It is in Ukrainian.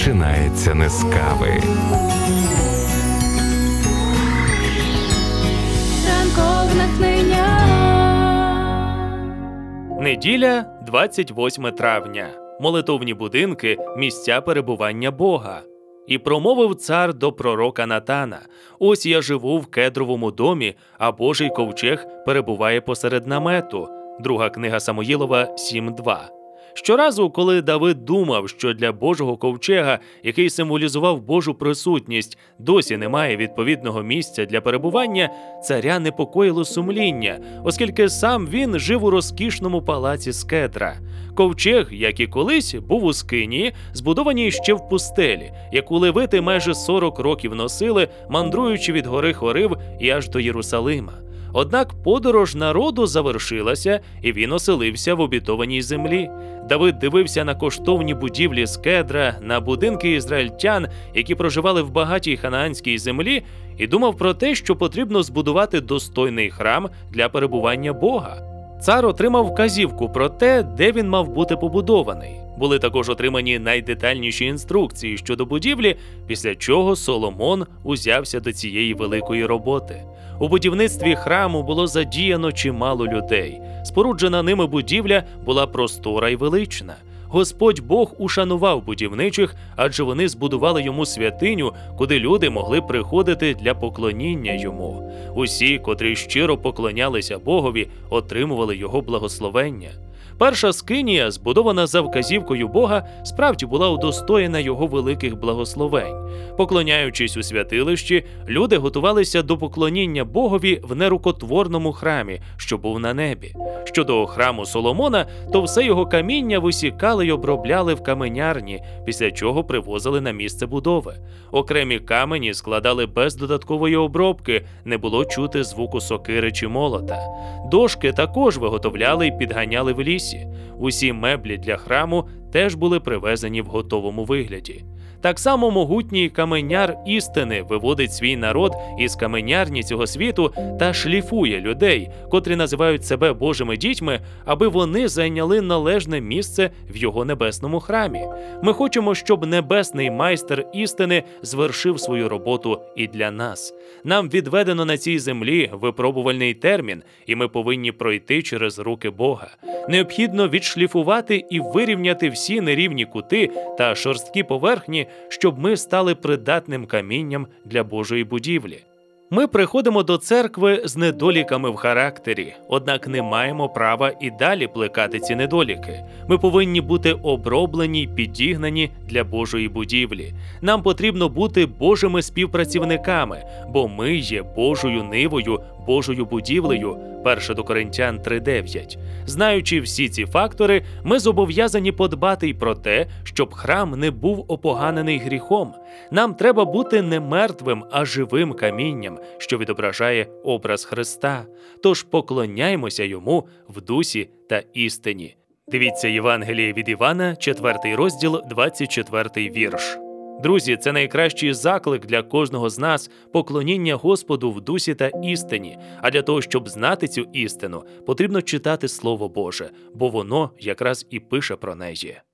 починається не з кави. Ранкове натхнення. Неділя, 28 травня. Молитовні будинки – місця перебування Бога. «І промовив цар до пророка Натана: ось я живу в кедровому домі, а Божий ковчег перебуває посеред намету». Друга книга Самуїлова 7.2. Щоразу, коли Давид думав, що для Божого ковчега, який символізував Божу присутність, досі немає відповідного місця для перебування, царя непокоїло сумління, оскільки сам він жив у розкішному палаці з кедра. Ковчег, як і колись, був у скинії, збудованій ще в пустелі, яку левити майже 40 років носили, мандруючи від гори Хорив і аж до Єрусалима. Однак подорож народу завершилася, і він оселився в обітованій землі. Давид дивився на коштовні будівлі з кедра, на будинки ізраїльтян, які проживали в багатій ханаанській землі, і думав про те, що потрібно збудувати достойний храм для перебування Бога. Цар отримав вказівку про те, де він мав бути побудований. Були також отримані найдетальніші інструкції щодо будівлі, після чого Соломон узявся до цієї великої роботи. У будівництві храму було задіяно чимало людей. Споруджена ними будівля була простора й велична. Господь Бог ушанував будівничих, адже вони збудували йому святиню, куди люди могли приходити для поклоніння йому. Усі, котрі щиро поклонялися Богові, отримували його благословення. Перша скинія, збудована за вказівкою Бога, справді була удостоєна його великих благословень. Поклоняючись у святилищі, люди готувалися до поклоніння Богові в нерукотворному храмі, що був на небі. Щодо храму Соломона, то все його каміння висікали й обробляли в каменярні, після чого привозили на місце будови. Окремі камені складали без додаткової обробки, не було чути звуку сокири чи молота. Дошки також виготовляли й підганяли в лісі. Усі меблі для храму теж були привезені в готовому вигляді. Так само могутній каменяр істини виводить свій народ із каменярні цього світу та шліфує людей, котрі називають себе Божими дітьми, аби вони зайняли належне місце в його небесному храмі. Ми хочемо, щоб небесний майстер істини звершив свою роботу і для нас. Нам відведено на цій землі випробувальний термін, і ми повинні пройти через руки Бога. Необхідно відшліфувати і вирівняти всі нерівні кути та шорсткі поверхні, щоб ми стали придатним камінням для Божої будівлі. Ми приходимо до церкви з недоліками в характері, однак не маємо права і далі плекати ці недоліки. Ми повинні бути оброблені й підігнані для Божої будівлі. Нам потрібно бути Божими співпрацівниками, бо ми є Божою нивою, Божою будівлею. 1 до Коринтян 3.9. Знаючи всі ці фактори, ми зобов'язані подбати й про те, щоб храм не був опоганений гріхом. Нам треба бути не мертвим, а живим камінням, що відображає образ Христа. Тож поклоняймося йому в дусі та істині. Дивіться Євангеліє від Івана, 4 розділ, 24 вірш. Друзі, це найкращий заклик для кожного з нас – поклоніння Господу в дусі та істині. А для того, щоб знати цю істину, потрібно читати Слово Боже, бо воно якраз і пише про неї.